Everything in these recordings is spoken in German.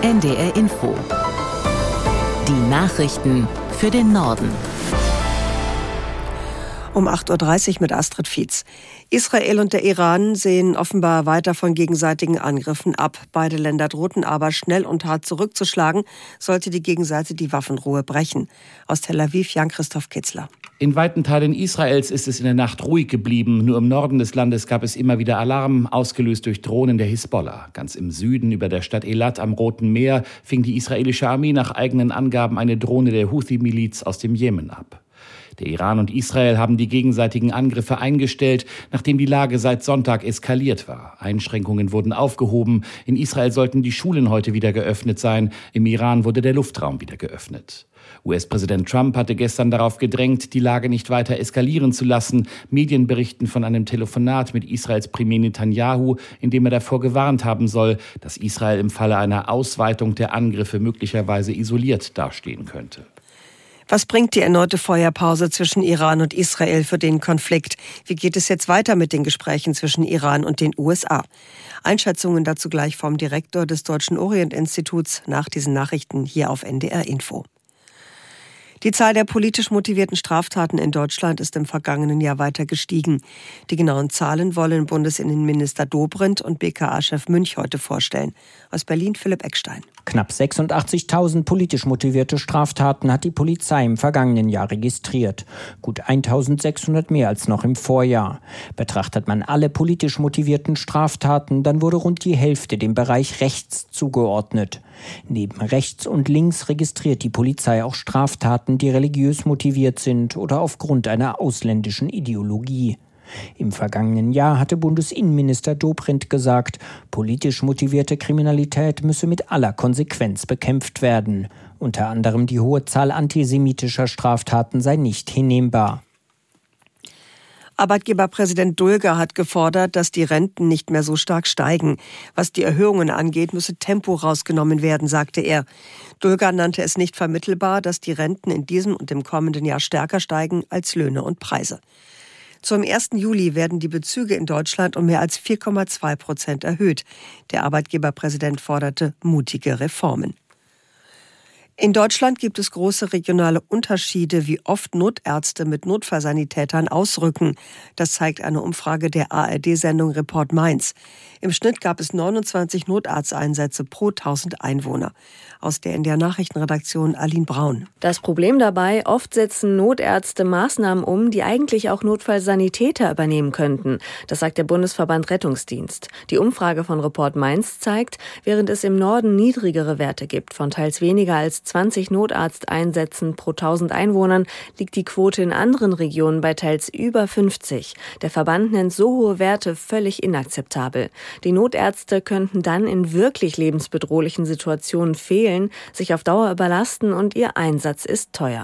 NDR Info. Die Nachrichten für den Norden. Um 8.30 Uhr mit Astrid Fietz. Israel und der Iran sehen offenbar weiter von gegenseitigen Angriffen ab. Beide Länder drohten aber, schnell und hart zurückzuschlagen, sollte die Gegenseite die Waffenruhe brechen. Aus Tel Aviv, Jan-Christoph Kitzler. In weiten Teilen Israels ist es in der Nacht ruhig geblieben. Nur im Norden des Landes gab es immer wieder Alarm, ausgelöst durch Drohnen der Hisbollah. Ganz im Süden, über der Stadt Elat am Roten Meer, fing die israelische Armee nach eigenen Angaben eine Drohne der Houthi-Miliz aus dem Jemen ab. Der Iran und Israel haben die gegenseitigen Angriffe eingestellt, nachdem die Lage seit Sonntag eskaliert war. Einschränkungen wurden aufgehoben. In Israel sollten die Schulen heute wieder geöffnet sein. Im Iran wurde der Luftraum wieder geöffnet. US-Präsident Trump hatte gestern darauf gedrängt, die Lage nicht weiter eskalieren zu lassen. Medien berichten von einem Telefonat mit Israels Premier Netanyahu, in dem er davor gewarnt haben soll, dass Israel im Falle einer Ausweitung der Angriffe möglicherweise isoliert dastehen könnte. Was bringt die erneute Feuerpause zwischen Iran und Israel für den Konflikt? Wie geht es jetzt weiter mit den Gesprächen zwischen Iran und den USA? Einschätzungen dazu gleich vom Direktor des Deutschen Orient-Instituts nach diesen Nachrichten hier auf NDR Info. Die Zahl der politisch motivierten Straftaten in Deutschland ist im vergangenen Jahr weiter gestiegen. Die genauen Zahlen wollen Bundesinnenminister Dobrindt und BKA-Chef Münch heute vorstellen. Aus Berlin Philipp Eckstein. Knapp 86.000 politisch motivierte Straftaten hat die Polizei im vergangenen Jahr registriert. Gut 1.600 mehr als noch im Vorjahr. Betrachtet man alle politisch motivierten Straftaten, dann wurde rund die Hälfte dem Bereich rechts zugeordnet. Neben rechts und links registriert die Polizei auch Straftaten, die religiös motiviert sind oder aufgrund einer ausländischen Ideologie. Im vergangenen Jahr hatte Bundesinnenminister Dobrindt gesagt, politisch motivierte Kriminalität müsse mit aller Konsequenz bekämpft werden. Unter anderem die hohe Zahl antisemitischer Straftaten sei nicht hinnehmbar. Arbeitgeberpräsident Dulger hat gefordert, dass die Renten nicht mehr so stark steigen. Was die Erhöhungen angeht, müsse Tempo rausgenommen werden, sagte er. Dulger nannte es nicht vermittelbar, dass die Renten in diesem und im kommenden Jahr stärker steigen als Löhne und Preise. Zum 1. Juli werden die Bezüge in Deutschland um mehr als 4,2% erhöht. Der Arbeitgeberpräsident forderte mutige Reformen. In Deutschland gibt es große regionale Unterschiede, wie oft Notärzte mit Notfallsanitätern ausrücken. Das zeigt eine Umfrage der ARD-Sendung Report Mainz. Im Schnitt gab es 29 Notarzteinsätze pro 1000 Einwohner. Aus der NDR Nachrichtenredaktion Aline Braun. Das Problem dabei, oft setzen Notärzte Maßnahmen um, die eigentlich auch Notfallsanitäter übernehmen könnten. Das sagt der Bundesverband Rettungsdienst. Die Umfrage von Report Mainz zeigt, während es im Norden niedrigere Werte gibt, von teils weniger als 20 Notarzteinsätzen pro 1000 Einwohnern, liegt die Quote in anderen Regionen bei teils über 50. Der Verband nennt so hohe Werte völlig inakzeptabel. Die Notärzte könnten dann in wirklich lebensbedrohlichen Situationen fehlen, sich auf Dauer überlasten und ihr Einsatz ist teuer.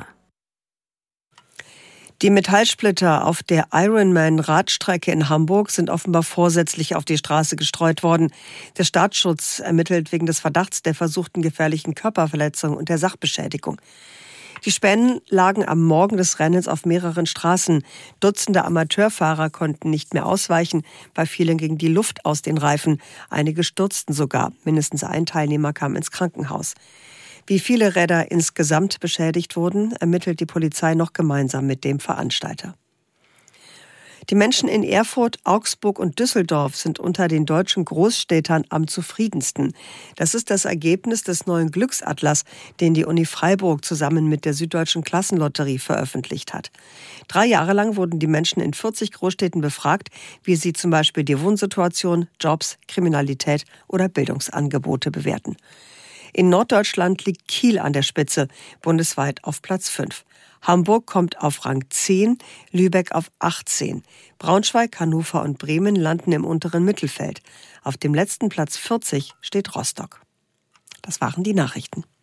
Die Metallsplitter auf der Ironman-Radstrecke in Hamburg sind offenbar vorsätzlich auf die Straße gestreut worden. Der Staatsschutz ermittelt wegen des Verdachts der versuchten gefährlichen Körperverletzung und der Sachbeschädigung. Die Spänen lagen am Morgen des Rennens auf mehreren Straßen. Dutzende Amateurfahrer konnten nicht mehr ausweichen. Bei vielen ging die Luft aus den Reifen. Einige stürzten sogar. Mindestens ein Teilnehmer kam ins Krankenhaus. Wie viele Räder insgesamt beschädigt wurden, ermittelt die Polizei noch gemeinsam mit dem Veranstalter. Die Menschen in Erfurt, Augsburg und Düsseldorf sind unter den deutschen Großstädtern am zufriedensten. Das ist das Ergebnis des neuen Glücksatlas, den die Uni Freiburg zusammen mit der Süddeutschen Klassenlotterie veröffentlicht hat. 3 Jahre lang wurden die Menschen in 40 Großstädten befragt, wie sie zum Beispiel die Wohnsituation, Jobs, Kriminalität oder Bildungsangebote bewerten. In Norddeutschland liegt Kiel an der Spitze, bundesweit auf Platz 5. Hamburg kommt auf Rang 10, Lübeck auf 18. Braunschweig, Hannover und Bremen landen im unteren Mittelfeld. Auf dem letzten Platz 40 steht Rostock. Das waren die Nachrichten.